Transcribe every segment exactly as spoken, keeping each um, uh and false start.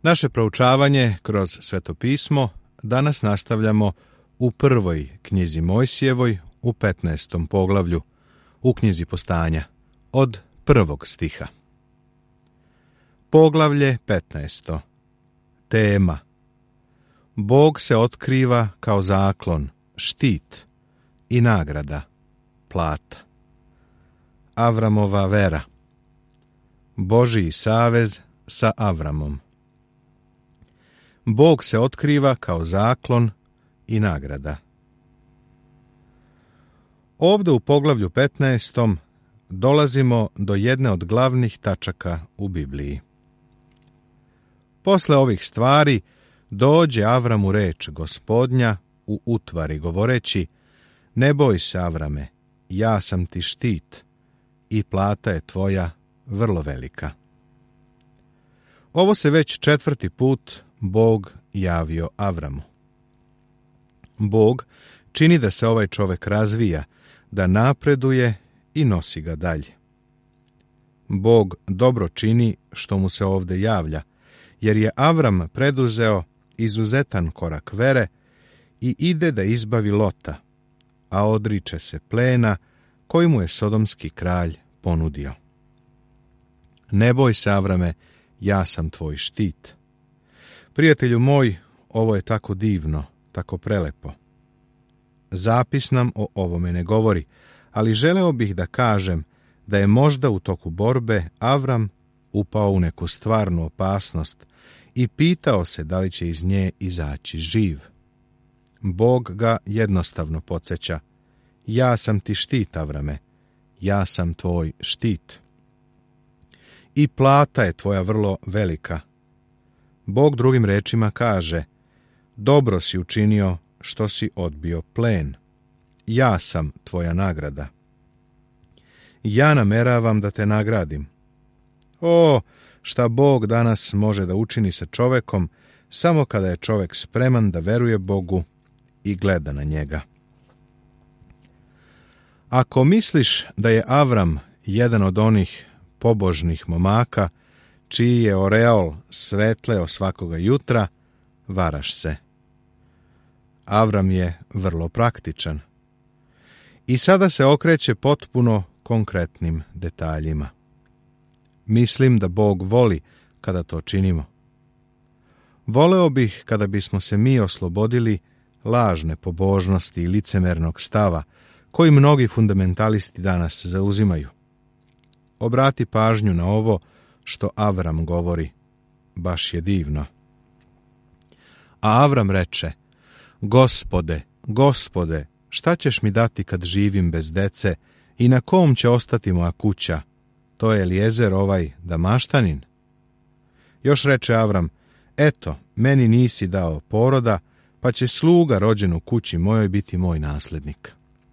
Naše proučavanje kroz Sveto pismo danas nastavljamo u prvoj knjizi Mojsijevoj u petnaestom poglavlju, u knjizi Postanja, od prvog stiha. Poglavlje petnaesto. Tema: Bog se otkriva kao zaklon, štit i nagrada, plata. Avramova vera. Božji savez sa Avramom. Bog se otkriva kao zaklon i nagrada. Ovdje u poglavlju petnaestom dolazimo do jedne od glavnih tačaka u Bibliji. Posle ovih stvari dođe Avramu reč Gospodnja u utvari govoreći: Ne boj se, Avrame, ja sam ti štit i plata je tvoja vrlo velika. Ovo se već četvrti put Bog javio Avramu. Bog čini da se ovaj čovek razvija, da napreduje i nosi ga dalje. Bog dobro čini što mu se ovdje javlja, jer je Avram preduzeo izuzetan korak vere i ide da izbavi Lota, a odriče se plena koji mu je sodomski kralj ponudio. Ne boj se, Avrame, ja sam tvoj štit. Prijatelju moj, ovo je tako divno, tako prelepo. Zapis nam o ovome ne govori, ali želeo bih da kažem da je možda u toku borbe Avram upao u neku stvarnu opasnost i pitao se da li će iz nje izaći živ. Bog ga jednostavno podsjeća: Ja sam ti štit, Avrame, ja sam tvoj štit. I plata je tvoja vrlo velika. Bog drugim rečima kaže: Dobro si učinio što si odbio plen. Ja sam tvoja nagrada. Ja nameravam da te nagradim. O, šta Bog danas može da učini sa čovekom samo kada je čovek spreman da veruje Bogu i gleda na njega. Ako misliš da je Avram jedan od onih pobožnih momaka čiji je oreol svetleo svakoga jutra, varaš se. Avram je vrlo praktičan. I sada se okreće potpuno konkretnim detaljima. Mislim da Bog voli kada to činimo. Voleo bih kada bismo se mi oslobodili lažne pobožnosti i licemernog stava koji mnogi fundamentalisti danas zauzimaju. Obrati pažnju na ovo što Avram govori. Baš je divno. A Avram reče: Gospode, Gospode, šta ćeš mi dati kad živim bez dece i na kom će ostati moja kuća? To je Eliezer ovaj Damaštanin. Još reče Avram: Eto, meni nisi dao poroda, pa će sluga rođen u kući mojoj biti moj naslednik.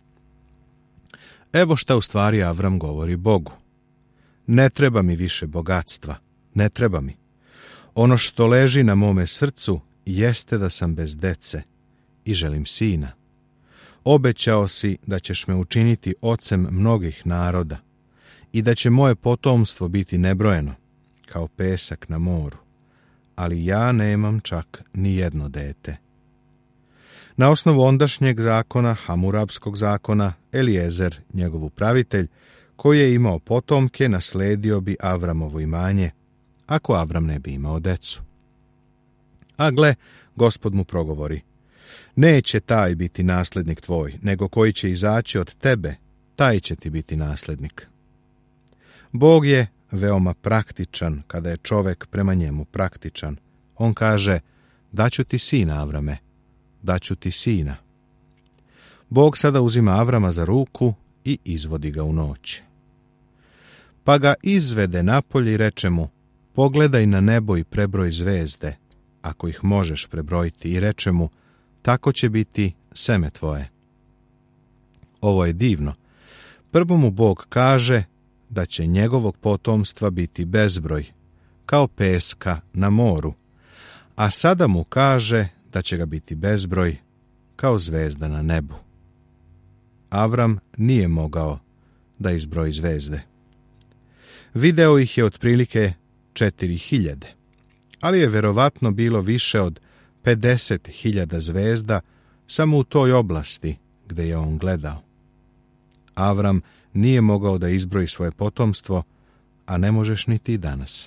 Evo šta u stvari Avram govori Bogu. Ne treba mi više bogatstva, ne treba mi. Ono što leži na mome srcu jeste da sam bez dece i želim sina. Obećao si da ćeš me učiniti ocem mnogih naroda i da će moje potomstvo biti nebrojeno, kao pesak na moru, ali ja nemam čak ni jedno dete. Na osnovu ondašnjeg zakona, Hamurabskog zakona, Eliezer, njegov upravitelj, koji je imao potomke, nasledio bi Avramovo imanje, ako Avram ne bi imao decu. A gle, Gospod mu progovori: Neće taj biti naslednik tvoj, nego koji će izaći od tebe, taj će ti biti naslednik. Bog je veoma praktičan kada je čovek prema njemu praktičan. On kaže: Daću ti sina, Avrame, daću ti sina. Bog sada uzima Avrama za ruku i izvodi ga u noć. Pa ga izvede napolje i reče mu: Pogledaj na nebo i prebroj zvezde, ako ih možeš prebrojiti, i reče mu: Tako će biti seme tvoje. Ovo je divno. Prvo mu Bog kaže da će njegovog potomstva biti bezbroj, kao peska na moru, a sada mu kaže da će ga biti bezbroj, kao zvezda na nebu. Avram nije mogao da izbroji zvezde. Video ih je otprilike četiri hiljade, ali je verovatno bilo više od pedeset hiljada zvezda samo u toj oblasti gde je on gledao. Avram nije mogao da izbroji svoje potomstvo, a ne možeš ni ti danas.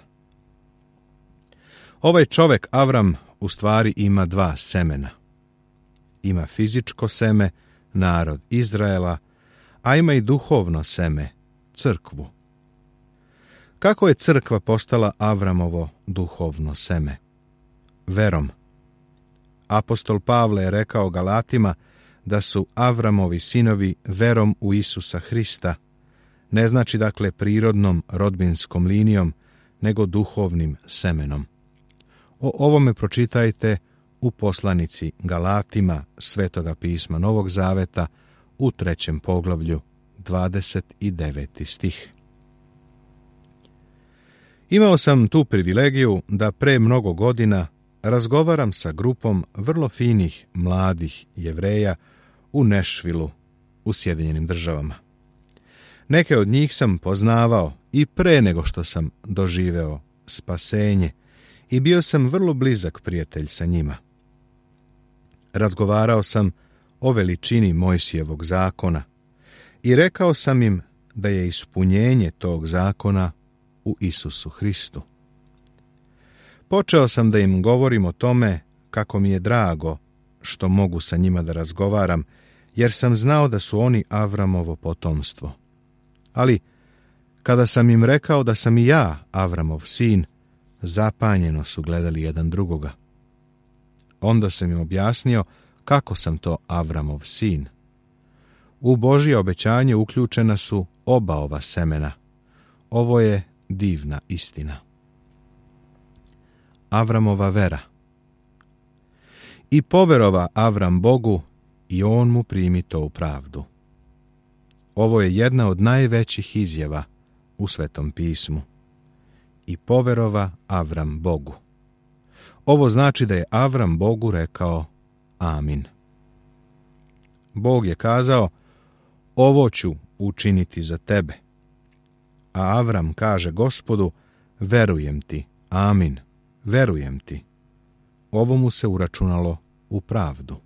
Ovaj čovek Avram u stvari ima dva semena. Ima fizičko seme, narod Izraela, a ima i duhovno seme, crkvu. Kako je crkva postala Avramovo duhovno seme? Verom. Apostol Pavle je rekao Galatima da su Avramovi sinovi verom u Isusa Hrista, ne znači dakle prirodnom rodbinskom linijom, nego duhovnim semenom. O ovome pročitajte u poslanici Galatima Svetoga pisma Novog Zaveta u trećem poglavlju, dvadeset deveti stih. Imao sam tu privilegiju da pre mnogo godina razgovaram sa grupom vrlo finih mladih Jevreja u Nešvilu u Sjedinjenim Državama. Neke od njih sam poznavao i pre nego što sam doživeo spasenje i bio sam vrlo blizak prijatelj sa njima. Razgovarao sam o veličini Mojsijevog zakona i rekao sam im da je ispunjenje tog zakona u Isusu Hristu. Počeo sam da im govorim o tome kako mi je drago što mogu sa njima da razgovaram, jer sam znao da su oni Avramovo potomstvo. Ali, kada sam im rekao da sam i ja Avramov sin, zapanjeno su gledali jedan drugoga. Onda sam im objasnio kako sam to Avramov sin. U Božje obećanje uključena su oba ova semena. Ovo je divna istina. Avramova vera. I poverova Avram Bogu, i on mu primi to u pravdu. Ovo je jedna od najvećih izjava u Svetom pismu. I poverova Avram Bogu. Ovo znači da je Avram Bogu rekao amin. Bog je kazao, ovo ću učiniti za tebe. A Avram kaže Gospodu, verujem ti, amin, verujem ti. Ovo mu se uračunalo u pravdu.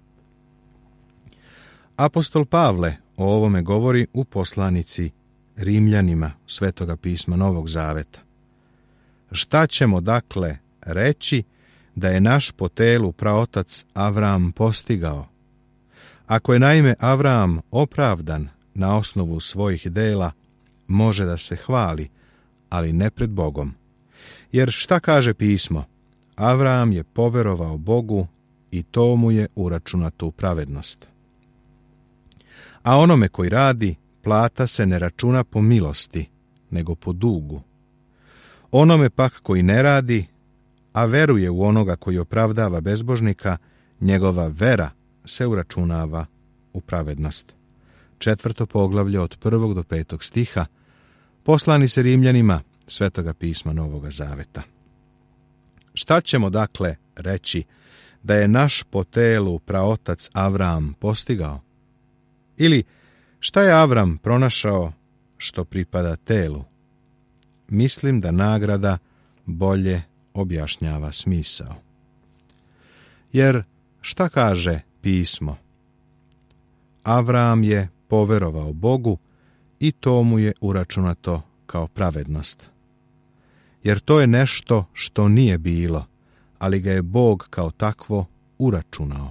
Apostol Pavle o ovome govori u poslanici Rimljanima Svetoga pisma Novog Zaveta. Šta ćemo dakle reći da je naš po telu praotac Avram postigao? Ako je naime Avram opravdan na osnovu svojih dela, može da se hvali, ali ne pred Bogom. Jer šta kaže pismo? Avram je poverovao Bogu i to mu je uračunato u pravednost. A onome koji radi, plata se ne računa po milosti, nego po dugu. Onome pak koji ne radi, a veruje u onoga koji opravdava bezbožnika, njegova vera se uračunava u pravednost. Četvrto poglavlje od prvog do petog stiha, poslani se Rimljanima Svetoga pisma Novoga Zaveta. Šta ćemo dakle reći da je naš po telu praotac Avram postigao? Ili šta je Avram pronašao što pripada telu? Mislim da nagrada bolje objašnjava smisao. Jer šta kaže pismo? Avram je poverovao Bogu i to mu je uračunato kao pravednost. Jer to je nešto što nije bilo, ali ga je Bog kao takvo uračunao.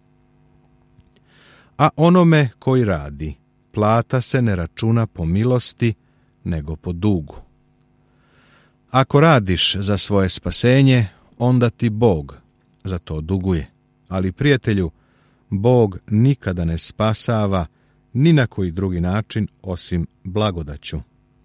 A onome koji radi, plata se ne računa po milosti, nego po dugu. Ako radiš za svoje spasenje, onda ti Bog za to duguje. Ali, prijatelju, Bog nikada ne spasava ni na koji drugi način osim blagodaću.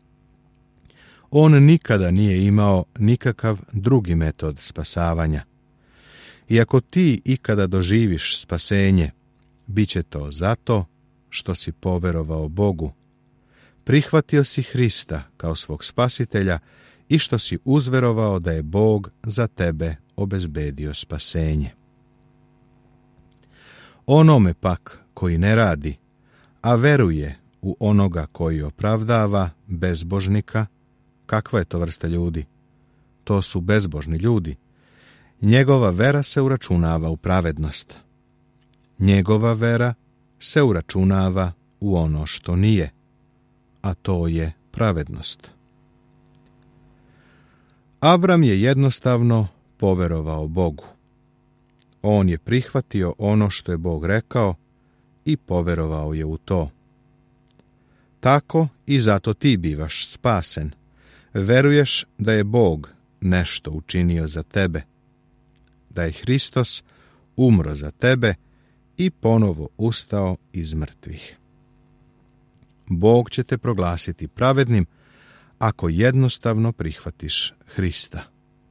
On nikada nije imao nikakav drugi metod spasavanja. I ako ti ikada doživiš spasenje, bit će to zato što si poverovao Bogu, prihvatio si Hrista kao svog spasitelja i što si uzverovao da je Bog za tebe obezbedio spasenje. Onome pak koji ne radi, a veruje u onoga koji opravdava bezbožnika, kakva je to vrsta ljudi? To su bezbožni ljudi, njegova vera se uračunava u pravednost. Njegova vera se uračunava u ono što nije, a to je pravednost. Avram je jednostavno poverovao Bogu. On je prihvatio ono što je Bog rekao i poverovao je u to. Tako i zato ti bivaš spasen. Veruješ da je Bog nešto učinio za tebe, da je Hristos umro za tebe i ponovo ustao iz mrtvih. Bog će te proglasiti pravednim ako jednostavno prihvatiš Hrista.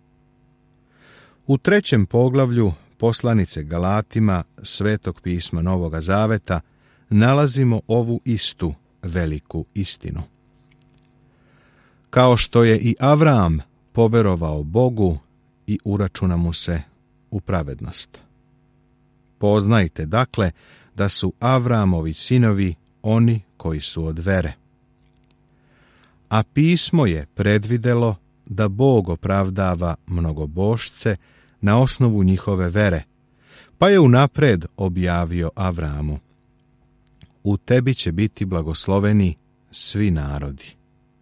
U trećem poglavlju poslanice Galatima Svetog pisma Novoga Zaveta nalazimo ovu istu veliku istinu. Kao što je i Avram poverovao Bogu i uračuna mu se u pravednost. Poznajte dakle da su Avramovi sinovi oni koji su od vere. A pismo je predvidelo da Bog opravdava mnogobošce na osnovu njihove vere, pa je unapred objavio Avramu: u tebi će biti blagosloveni svi narodi.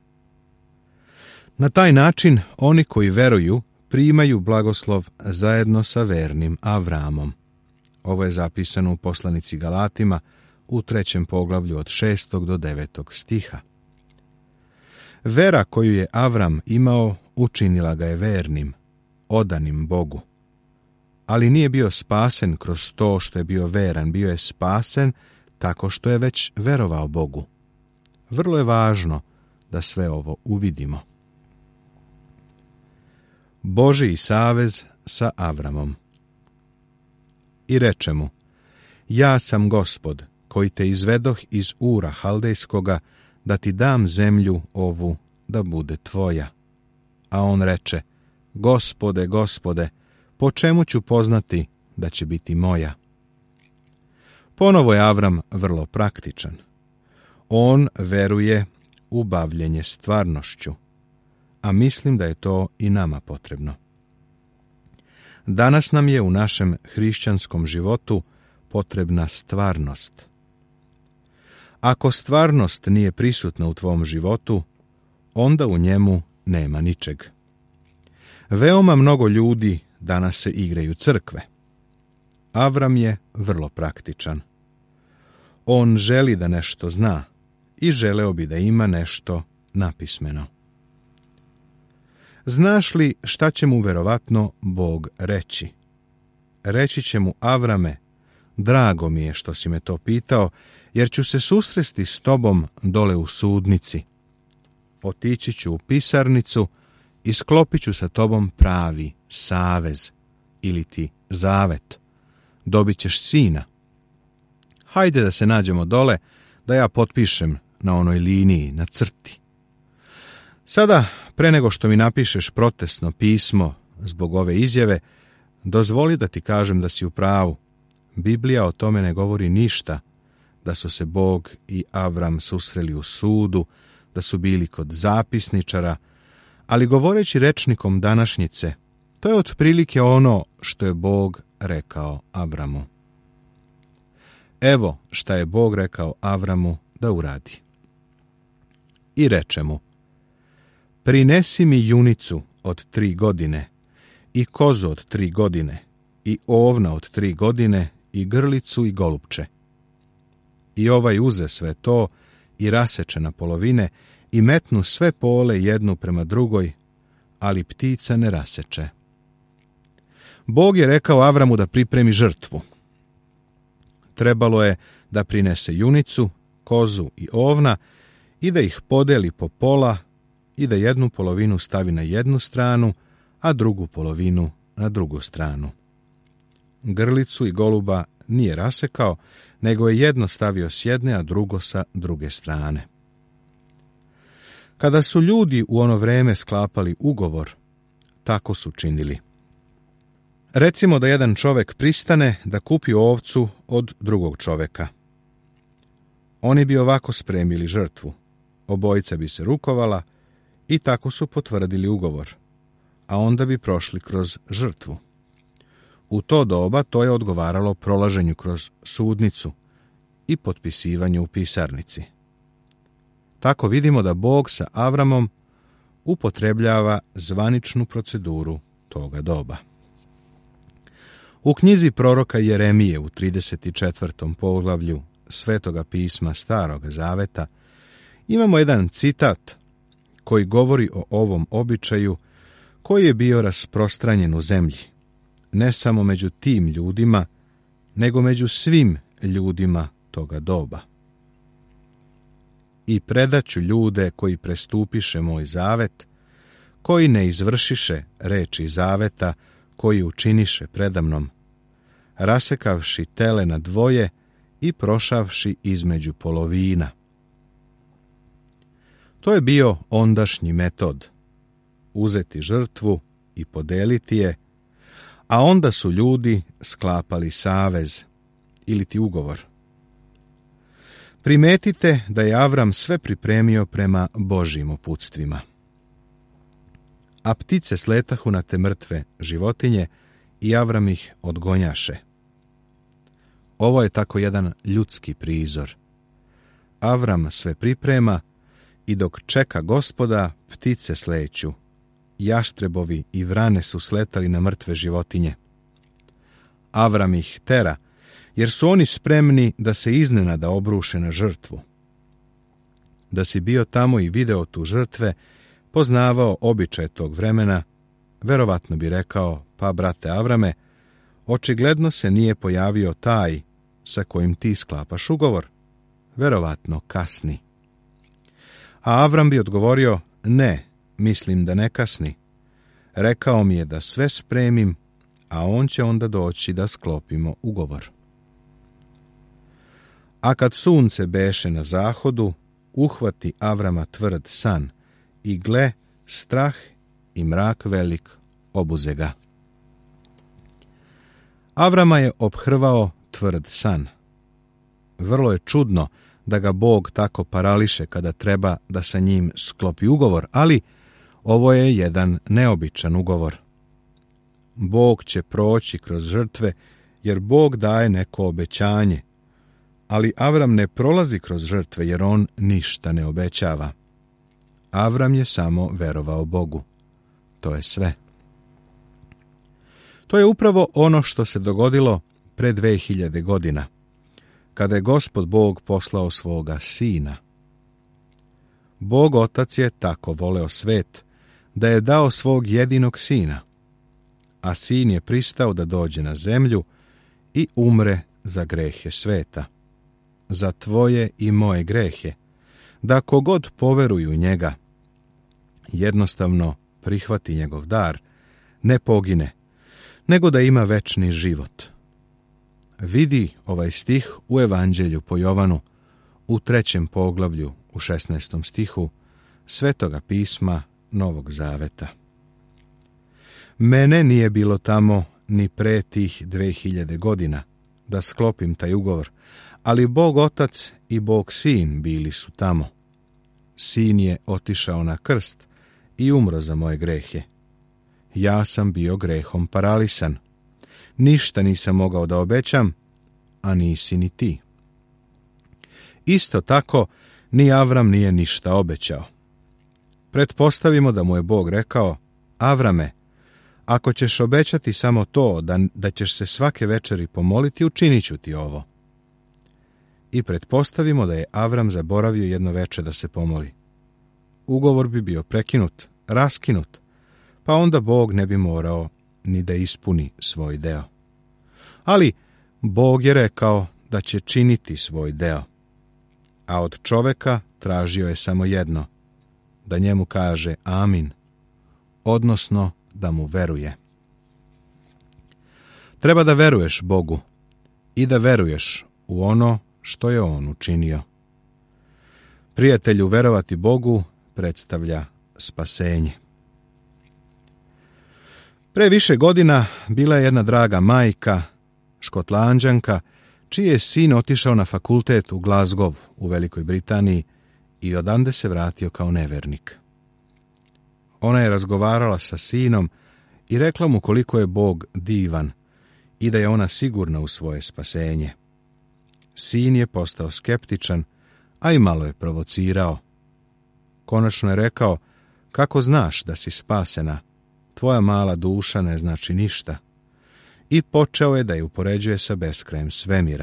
Na taj način oni koji veruju primaju blagoslov zajedno sa vernim Avramom. Ovo je zapisano u poslanici Galatima u trećem poglavlju od šestog do devetog stiha. Vera koju je Avram imao učinila ga je vernim, odanim Bogu. Ali nije bio spasen kroz to što je bio veran, bio je spasen tako što je već verovao Bogu. Vrlo je važno da sve ovo uvidimo. Božji savez sa Avramom. I reče mu: ja sam Gospod, koji te izvedoh iz Ura Haldejskoga, da ti dam zemlju ovu da bude tvoja. A on reče: Gospode, Gospode, po čemu ću poznati da će biti moja? Ponovo je Avram vrlo praktičan. On veruje u bavljenje stvarnošću, a mislim da je to i nama potrebno. Danas nam je u našem hrišćanskom životu potrebna stvarnost. Ako stvarnost nije prisutna u tvom životu, onda u njemu nema ničeg. Veoma mnogo ljudi danas se igraju crkve. Avram je vrlo praktičan. On želi da nešto zna i želeo bi da ima nešto napismeno. Znaš li šta će mu verovatno Bog reći? Reći će mu: Avrame, drago mi je što si me to pitao, jer ću se susresti s tobom dole u sudnici. Otići ću u pisarnicu i sklopit ću sa tobom pravi savez ili ti zavet. Dobit ćeš sina. Hajde da se nađemo dole, da ja potpišem na onoj liniji, na crti. Sada, pre nego što mi napišeš protestno pismo zbog ove izjave, dozvoli da ti kažem da si u pravu. Biblija o tome ne govori ništa, da su se Bog i Avram susreli u sudu, da su bili kod zapisničara, ali govoreći rečnikom današnjice, to je otprilike ono što je Bog rekao Avramu. Evo šta je Bog rekao Avramu da uradi. I reče mu: prinesi mi junicu od tri godine, i kozu od tri godine, i ovna od tri godine, i grlicu i golupče. I ovaj uze sve to i raseče na polovine i metnu sve pole jednu prema drugoj, ali ptica ne raseče. Bog je rekao Avramu da pripremi žrtvu. Trebalo je da prinese junicu, kozu i ovna i da ih podeli po pola i da jednu polovinu stavi na jednu stranu, a drugu polovinu na drugu stranu. Grlicu i goluba nije rasekao, nego je jedno stavio s jedne, a drugo sa druge strane. Kada su ljudi u ono vreme sklapali ugovor, tako su činili. Recimo da jedan čovjek pristane da kupi ovcu od drugog čovjeka. Oni bi ovako spremili žrtvu. Obojica bi se rukovala i tako su potvrdili ugovor, a onda bi prošli kroz žrtvu. U to doba to je odgovaralo prolaženju kroz sudnicu i potpisivanju u pisarnici. Tako vidimo da Bog sa Avramom upotrebljava zvaničnu proceduru toga doba. U knjizi proroka Jeremije u trideset četvrtom poglavlju Svetoga pisma Staroga zaveta imamo jedan citat koji govori o ovom običaju koji je bio rasprostranjen u zemlji, ne samo među tim ljudima, nego među svim ljudima toga doba. I predaću ljude koji prestupiše moj zavet, koji ne izvršiše reči zaveta, koji učiniše predamnom, rasekavši tele na dvoje i prošavši između polovina. To je bio ondašnji metod, uzeti žrtvu i podeliti je, a onda su ljudi sklapali savez ili ti ugovor. Primetite da je Avram sve pripremio prema Božjim uputstvima. A ptice sletahu na te mrtve životinje i Avram ih odgonjaše. Ovo je tako jedan ljudski prizor. Avram sve priprema i dok čeka Gospoda, ptice sleću. Jaštrebovi i vrane su sletali na mrtve životinje. Avram ih tera, jer su oni spremni da se iznenada obruše na žrtvu. Da si bio tamo i video tu žrtve, poznavao običaj tog vremena, verovatno bi rekao, pa brate Avrame, očigledno se nije pojavio taj sa kojim ti sklapaš ugovor, verovatno kasni. A Avram bi odgovorio, ne, mislim da ne kasni. Rekao mi je da sve spremim, a on će onda doći da sklopimo ugovor. A kad sunce beše na zahodu, uhvati Avrama tvrd san, i gle, strah i mrak velik obuze ga. Avrama je ophrvao tvrd san. Vrlo je čudno da ga Bog tako parališe kada treba da sa njim sklopi ugovor, ali ovo je jedan neobičan ugovor. Bog će proći kroz žrtve, jer Bog daje neko obećanje, ali Avram ne prolazi kroz žrtve, jer on ništa ne obećava. Avram je samo verovao Bogu. To je sve. To je upravo ono što se dogodilo pre dve hiljade godina, kada je Gospod Bog poslao svoga Sina. Bog Otac je tako voleo svet, da je dao svog jedinog Sina, a Sin je pristao da dođe na zemlju i umre za grehe sveta, za tvoje i moje grehe, da kogod poveruju u njega, jednostavno prihvati njegov dar, ne pogine, nego da ima večni život. Vidi ovaj stih u Evanđelju po Jovanu, u trećem poglavlju, u šesnaestom stihu, Svetoga pisma Novog zaveta. Mene nije bilo tamo ni pre tih dve hiljade godina da sklopim taj ugovor, ali Bog Otac i Bog Sin bili su tamo. Sin je otišao na krst i umro za moje grehe. Ja sam bio grehom paralisan. Ništa nisam mogao da obećam, a nisi ni ti. Isto tako, ni Avram nije ništa obećao. Pretpostavimo da mu je Bog rekao, Avrame, ako ćeš obećati samo to da, da ćeš se svake večeri pomoliti, učinit ću ti ovo. I pretpostavimo da je Avram zaboravio jedno veče da se pomoli. Ugovor bi bio prekinut, raskinut, pa onda Bog ne bi morao ni da ispuni svoj deo. Ali Bog je rekao da će činiti svoj deo, a od čoveka tražio je samo jedno, da njemu kaže amin, odnosno da mu veruje. Treba da veruješ Bogu i da veruješ u ono što je On učinio. Prijatelju, verovati Bogu predstavlja spasenje. Pre više godina bila je jedna draga majka, Škotlanđanka, čiji je sin otišao na fakultet u Glasgow u Velikoj Britaniji i odande se vratio kao nevernik. Ona je razgovarala sa sinom i rekla mu koliko je Bog divan i da je ona sigurna u svoje spasenje. Sin je postao skeptičan, a i malo je provocirao. Konačno je rekao: kako znaš da si spasena? Tvoja mala duša ne znači ništa. I počeo je da je upoređuje sa beskrajem svemira.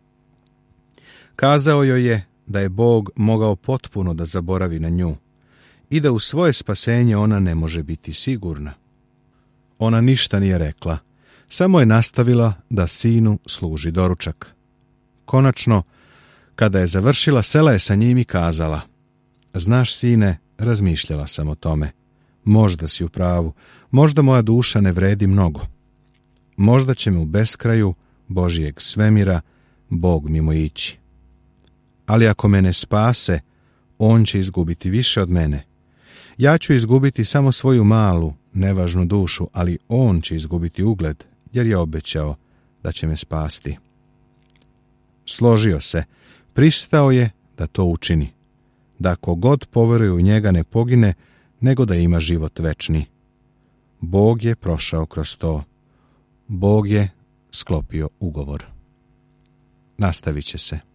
Kazao joj je da je Bog mogao potpuno da zaboravi na nju i da u svoje spasenje ona ne može biti sigurna. Ona ništa nije rekla, samo je nastavila da sinu služi doručak. Konačno, kada je završila, sela je sa njim i kazala: znaš, sine, razmišljala sam o tome. Možda si u pravu, možda moja duša ne vredi mnogo. Možda će me u beskraju Božijeg svemira Bog mimo ići. Ali ako me ne spase, on će izgubiti više od mene. Ja ću izgubiti samo svoju malu, nevažnu dušu, ali on će izgubiti ugled, jer je obećao da će me spasti. Složio se, pristao je da to učini, da kogod poveruje u njega ne pogine, nego da ima život večni. Bog je prošao kroz to. Bog je sklopio ugovor. Nastavit će se.